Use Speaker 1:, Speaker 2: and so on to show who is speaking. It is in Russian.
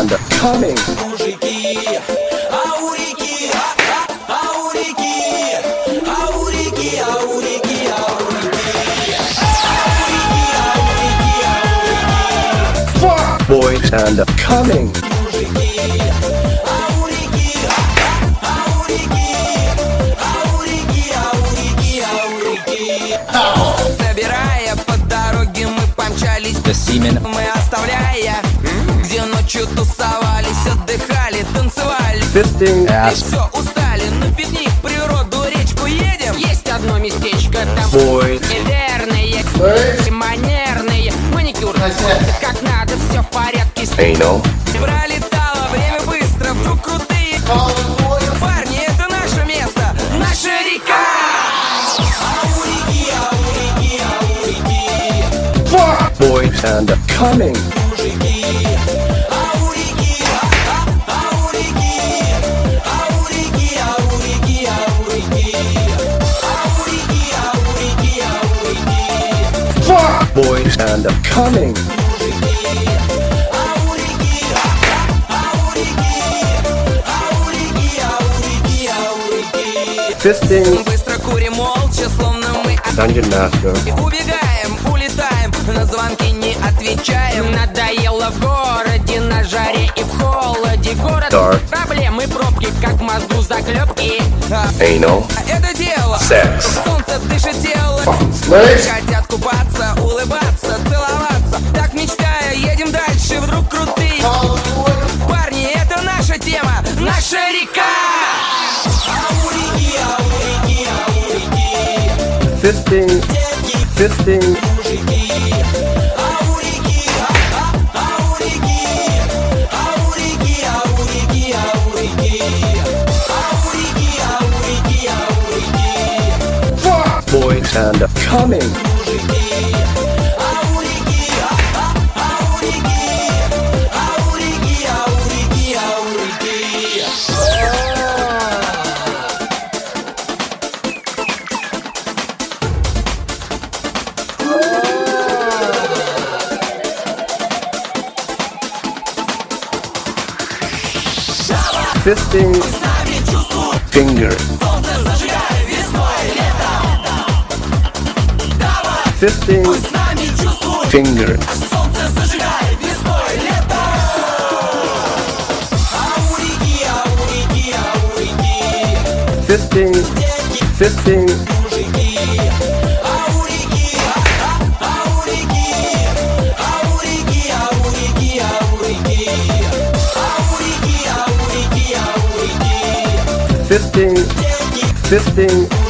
Speaker 1: and coming.
Speaker 2: Мужики, аурики, аурики, аурики, аурики, аурики.
Speaker 1: Fuck boys and coming.
Speaker 2: Набирая по дороге, мы помчались. Мы оставляя, где ночью тусовались, отдыхали, танцевали.
Speaker 1: Fisting
Speaker 2: И
Speaker 1: ass
Speaker 2: все, устали, на пикник, природу, речку едем. Есть одно местечко там.
Speaker 1: boys.
Speaker 2: Неверные, манерные, маникюр, как надо, все в порядке.
Speaker 1: Anal.
Speaker 2: Пролетало время быстро, вдруг крутые. Парни, это наше место, наша река. Аурики, аурики, аурики.
Speaker 1: Fuck boys and coming.
Speaker 2: Мужики, аурики, аурики, аурики, аурики, аурики. Аурики, аурики, аурики.
Speaker 1: Fuck boys and coming. Fisting
Speaker 2: Быстро курим молча, словно мы
Speaker 1: Dungeon Master.
Speaker 2: убегаем, улетаем, на звонки не отвечаем. Надоело в городе, на жаре и в холоде. Город
Speaker 1: Dark.
Speaker 2: проблемы, пробки, как в мозгу заклепки.
Speaker 1: Anal.
Speaker 2: Это дело,
Speaker 1: Sex.
Speaker 2: солнце дышит тело.
Speaker 1: Slaves.
Speaker 2: Хотят купаться, улыбаться, целоваться. Так мечтая, едем дальше, вдруг крутые. Парни, это наша тема, наша река. Аурики, аурики, аурики.
Speaker 1: Fisting. Fisting.
Speaker 2: Аурики, аурики, аурики, аурики, аурики. Аурики, аурики, аурики.
Speaker 1: Fuck boys and coming.
Speaker 2: Аурики, аурики, аурики, аурики, аурики.
Speaker 1: Fisting. Finger. Fisting. Finger. Fisting. Fisting. Fisting. Fisting.